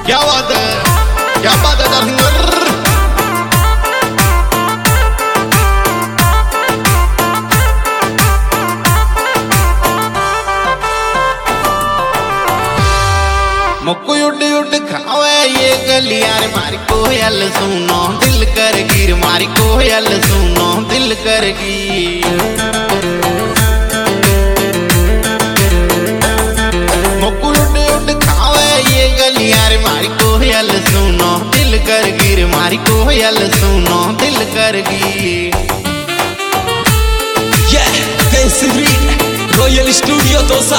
क्या बात है, क्या बात है डार्लिंग। मुक्कू उड उड खावे ये गलियार मारी कोयल सुनो दिल कर गिर मारी कोयल सुनो दिल कर गिर। मुक्कू उड उड खावे ये गलियार मारी कोयल सुनो दिल कर गिर मारी कोयल सुनो दिल कर गिर। Royal studio Dausa.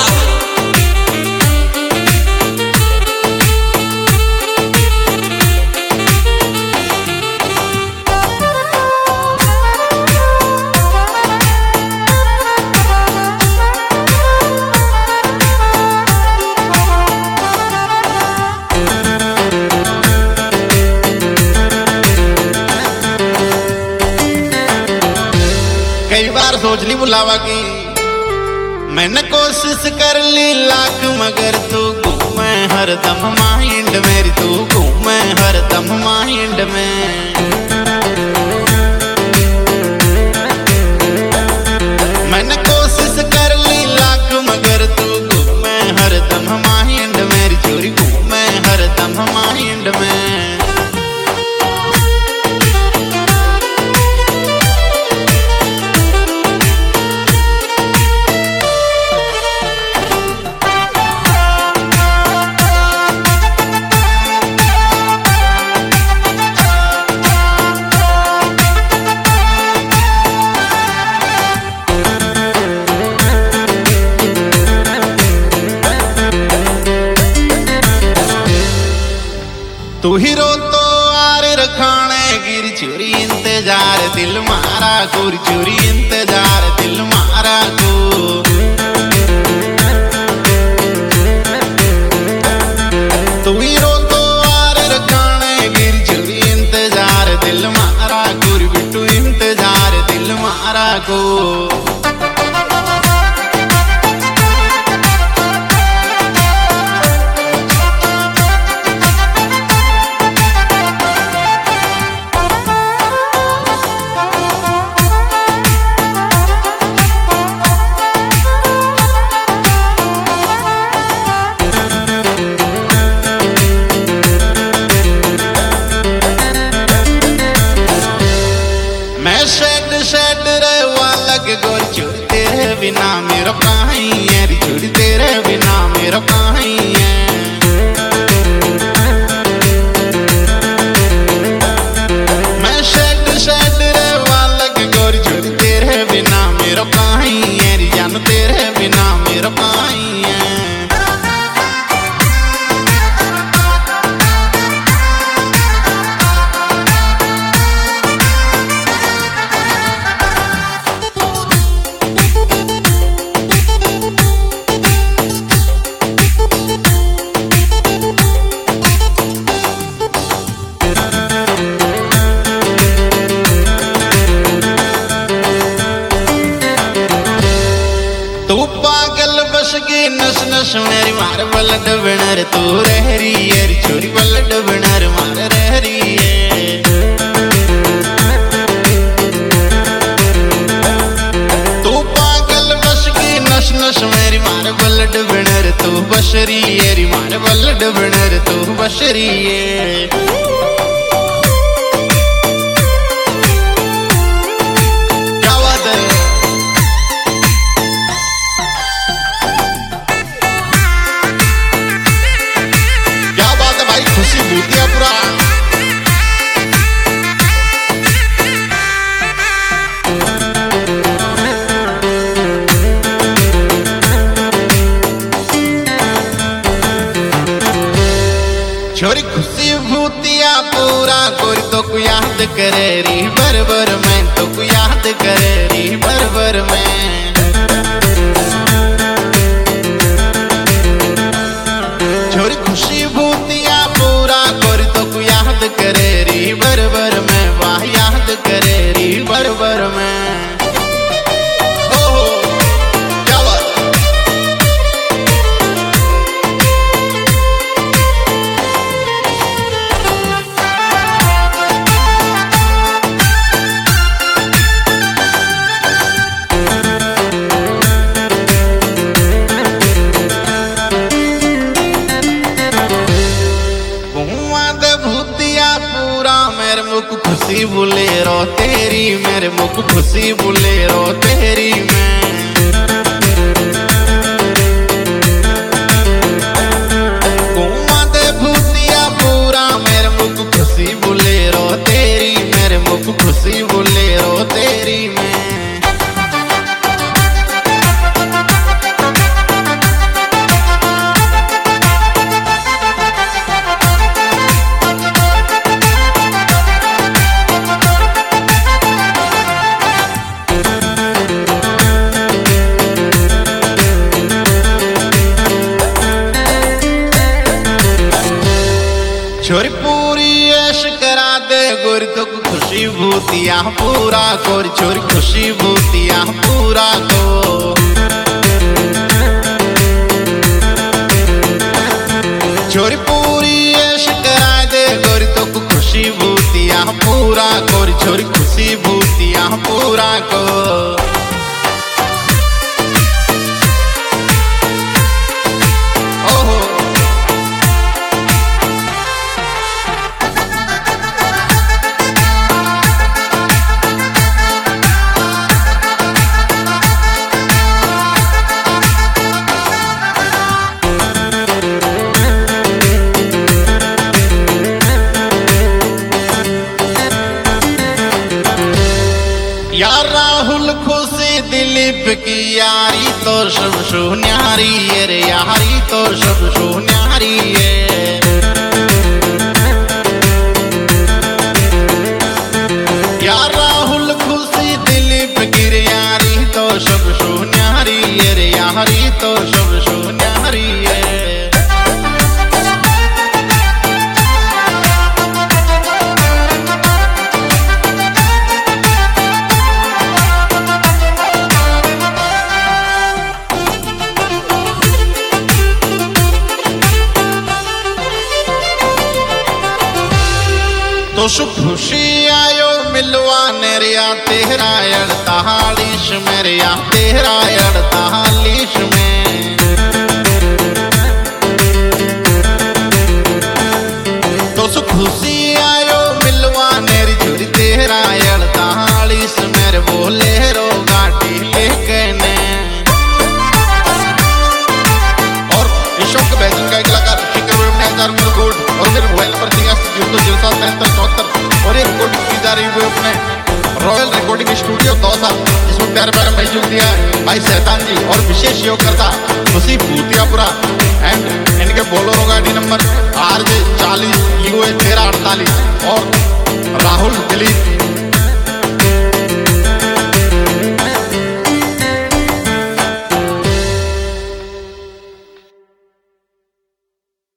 कई बार सोच ली बुलावा की मैंने कोशिश कर ली लाख मगर तू घूमे हरदम माइंड मेरी तू घूमे हरदम माइंड में। मैंने कोशिश कर ली लाख मगर तू घूमे हरदम माइंड मेरी चोरी घूमे हरदम माइंड में। तू हीरो तो आरे रखाने गिर चोरी इंतजार दिल मारा गोरी चोरी इंतजार दिल मारा को। तू हीरो तो आरे रखाने गिर चोरी इंतजार दिल मारा गोरी बिट्टू इंतजार दिल मारा को। शेड रेवा लग गोर चोरी तेरे बिना मेरा कहीं है चोरी तेरे बिना मेरा कहीं है। मैं शेड रेवा लग गोर चोरी तेरे बिना मेरा कहीं है जान तेरे बिना मेरा कहीं है। तू पागल बस की नस नस मेरी मार बलड बनर तू रह रही है चोरी बलड बनर मार रह रही है। तू पागल बस की नस नस मेरी मार बलड बनर तू बसरी है मार बलड बनर तू बसरी है। खुशी भूतियापुरा छोरी खुशी भूतिया पूरा गोरी तो को याद करे री बरबर में तो को याद करे री बरबर में। छोरी खुशी भूतिया पूरा गोरी तो को याद करे री बरबर में वाह याद करे री बरबर में। मेरे मुख खुशी बुलेरो तेरी, मेरे मुख खुशी बुलेरो तेरी में। घूमा दे भूतिया पूरा मेरे मुख खुशी बुलेरो तेरी, मेरे मुख खुशी बुलेरो तेरी में। छोरी पूरी ऐश करा दे गोरी तो खुशी भूतिया पूरा गोरी, छोरी खुशी भूतिया पूरा को। छोरी पूरी ऐश करा दे गोरी तो खुशी भूतिया पूरा गोरी, छोरी खुशी भूतिया पूरा को। यार राहुल खुशी दिलीप की यारी तो सब न्यारी है रे, यारी तो सब न्यारी है। यार राहुल खुशी दिलीप की यारी तो सब न्यारी है रे, यारी तो सब न्यारी है। तो सु खुशी आयो मिलवाने रिया तेरा अड़तालीस मेरे या तेरा 48 में। तो सु खुशी आयो मिलवाने री छोरी तेरा 48 मेरे बोलेरो गाड़ी लेके ने। और अशोक बैजन का कलाकार और मेरे मोबाइल नंबर 73 और ये रिकॉर्डिंग की जा रही है अपने रॉयल रिकॉर्डिंग स्टूडियो दौसा, जिसमें प्यारे प्यारे मैसेज दिया है भाई शैतान जी और विशेष योग करता खुशी भूतियापुरा एंड इनके बोलोरो गाड़ी नंबर RJ 40 UA 1348 और राहुल दिलीप